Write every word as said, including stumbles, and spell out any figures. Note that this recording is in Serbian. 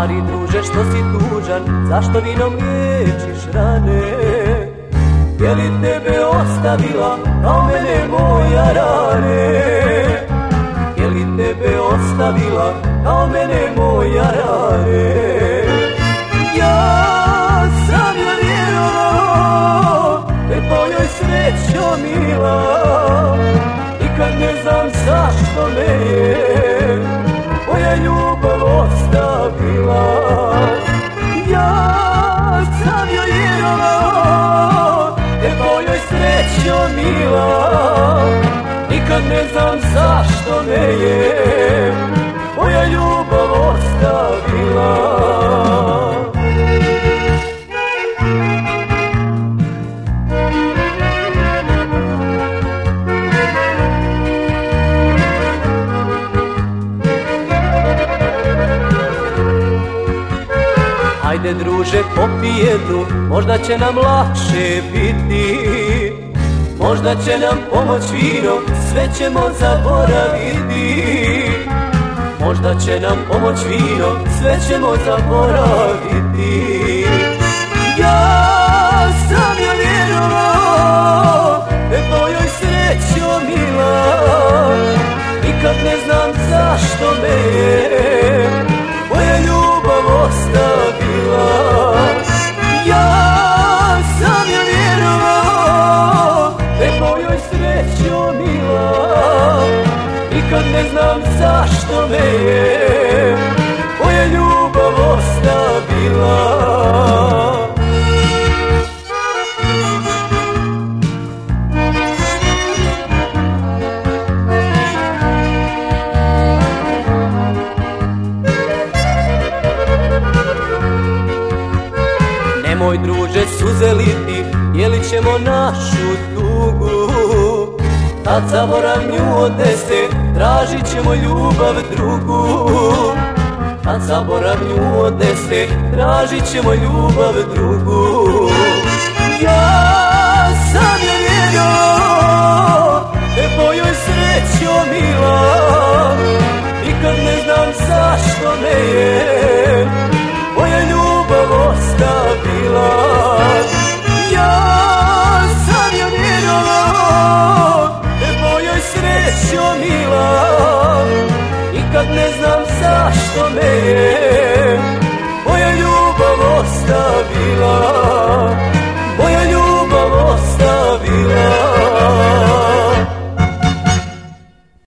Stari druže, što si tužan, zašto vinom liječiš rane? Je li tebe ostavila, kao mene moja rane? Je li tebe ostavila, kao mene moja rane? Ja sam joj vjerovao, tvojoj srećo mila, nikad ne znam zašto me je moja ljubav ostavila. Ja sam joj vjerovao, tvojoj srećo mila, nikad ne znam zašto me je moja ljubav ostavila. Ajde druže, popij jednu, možda će nam lakše biti. Možda će nam pomoć vino, sve ćemo zaboraviti. Možda će nam pomoć vino, sve ćemo zaboraviti. Ja sam joj vjerovao, tvojoj srećo mila, nikad ne znam zašto me je moja ljubav ostavila. Ja sam joj vjerovao, tvojoj srećo mila, nikad ne znam zašto me je moja ljubav ostavila. Nemoj druže suze liti, dijelit ćemo našu tugu. Kad zaborav nju odnese, tražit ćemo ljubav drugu. Kad zaborav nju odnese, tražit ćemo ljubav drugu. Ja sam joj vjerovao, tvojoj srećo mila, nikad ne znam zašto me je moja ljubav ostavila. Ja sam joj vjerovao, tvojoj srećo mila, nikad ne znam zašto me je moja ljubav ostavila.